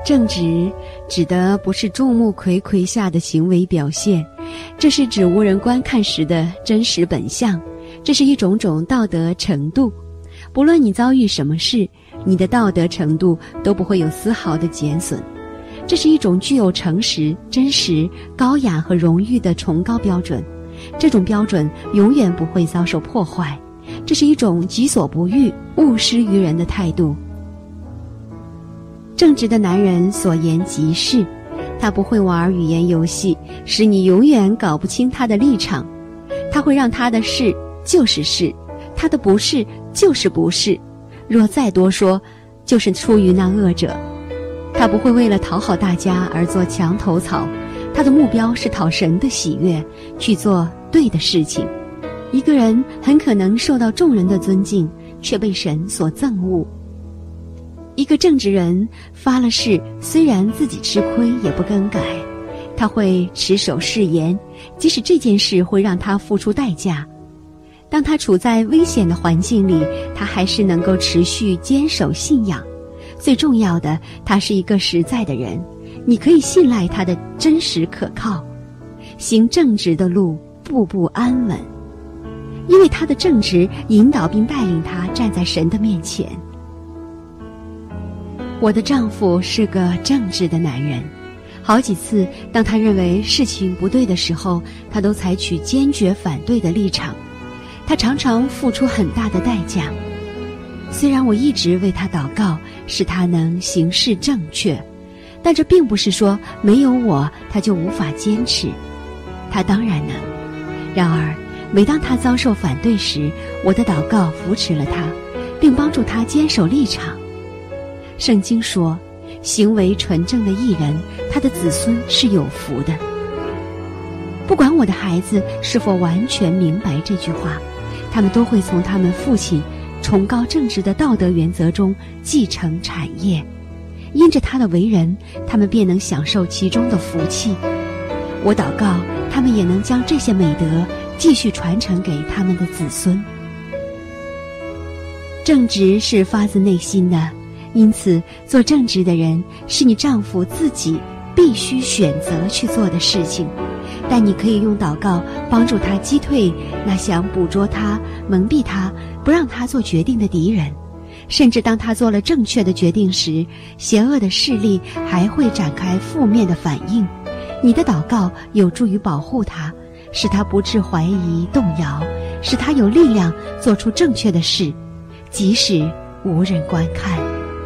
正直指的不是众目睽睽下的行为表现，这是指无人观看时的真实本相，这是一种道德程度。不论你遭遇什么事，你的道德程度都不会有丝毫的减损。这是一种具有诚实、真实、高雅和荣誉的崇高标准，这种标准永远不会遭受破坏。这是一种己所不欲、勿施于人的态度。正直的男人所言极是，他不会玩语言游戏，使你永远搞不清他的立场。他会让他的是就是是，他的不是就是不是，若再多说，就是出于那恶者。他不会为了讨好大家而做墙头草，他的目标是讨神的喜悦，去做对的事情。一个人很可能受到众人的尊敬，却被神所憎恶。一个正直人发了誓，虽然自己吃亏也不更改，他会持守誓言，即使这件事会让他付出代价。当他处在危险的环境里，他还是能够持续坚守信仰。最重要的，他是一个实在的人，你可以信赖他的真实可靠，行正直的路，步步安稳，因为他的正直引导并带领他站在神的面前。我的丈夫是个正直的男人，好几次当他认为事情不对的时候，他都采取坚决反对的立场，他常常付出很大的代价。虽然我一直为他祷告，使他能行事正确，但这并不是说没有我他就无法坚持，他当然能。然而每当他遭受反对时，我的祷告扶持了他，并帮助他坚守立场。圣经说，行为纯正的义人，他的子孙是有福的。不管我的孩子是否完全明白这句话，他们都会从他们父亲崇高正直的道德原则中继承产业，因着他的为人，他们便能享受其中的福气。我祷告，他们也能将这些美德继续传承给他们的子孙。正直是发自内心的，因此做正直的人是你丈夫自己必须选择去做的事情，但你可以用祷告帮助他击退那想捕捉他、蒙蔽他、不让他做决定的敌人。甚至当他做了正确的决定时，邪恶的势力还会展开负面的反应。你的祷告有助于保护他，使他不致怀疑动摇，使他有力量做出正确的事，即使无人观看。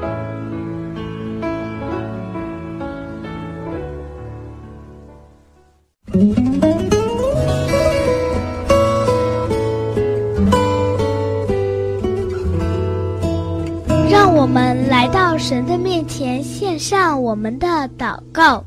让我们来到神的面前，献上我们的祷告。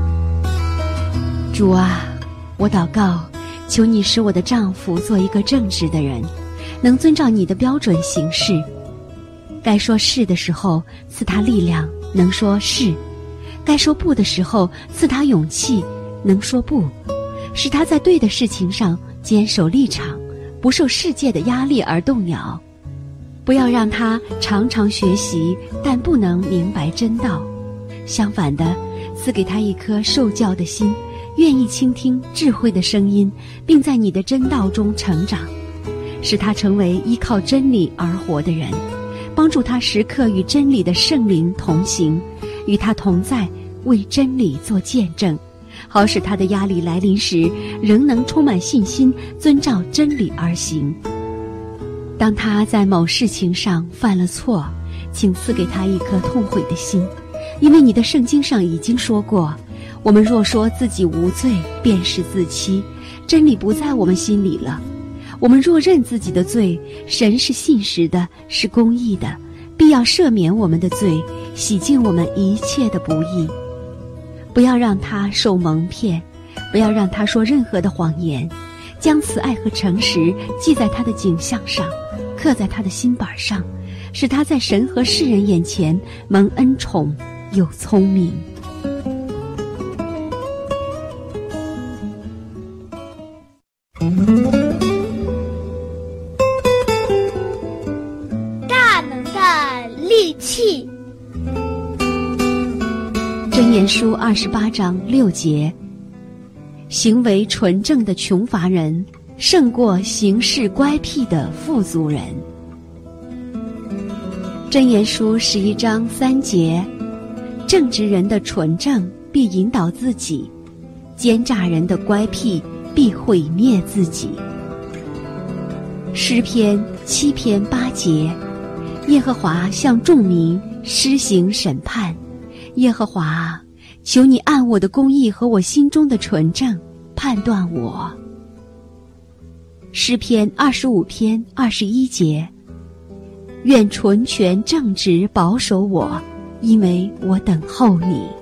主啊，我祷告，求你使我的丈夫做一个正直的人，能遵照你的标准行事。该说是的时候，赐他力量，能说是；该说不的时候，赐他勇气，能说不。使他在对的事情上坚守立场，不受世界的压力而动摇。不要让他常常学习，但不能明白真道。相反的，赐给他一颗受教的心，愿意倾听智慧的声音，并在你的真道中成长，使他成为依靠真理而活的人，帮助他时刻与真理的圣灵同行，与他同在，为真理做见证，好使他的压力来临时仍能充满信心，遵照真理而行。当他在某事情上犯了错，请赐给他一颗痛悔的心，因为你的圣经上已经说过，我们若说自己无罪，便是自欺，真理不在我们心里了。我们若认自己的罪，神是信实的，是公义的，必要赦免我们的罪，洗净我们一切的不义。不要让他受蒙骗，不要让他说任何的谎言，将慈爱和诚实记在他的颈项上，刻在他的心板上，使他在神和世人眼前蒙恩宠，又聪明。 大能的利器。 箴言书28章6节，行为纯正的穷乏人胜过行事乖僻的富足人。箴言书11章3节，正直人的纯正必引导自己，奸诈人的乖僻必毁灭自己。诗篇7篇8节，耶和华向众民施行审判，耶和华啊，求你按我的公义和我心中的纯正判断我。诗篇25篇21节，愿纯全正直保守我，因为我等候你。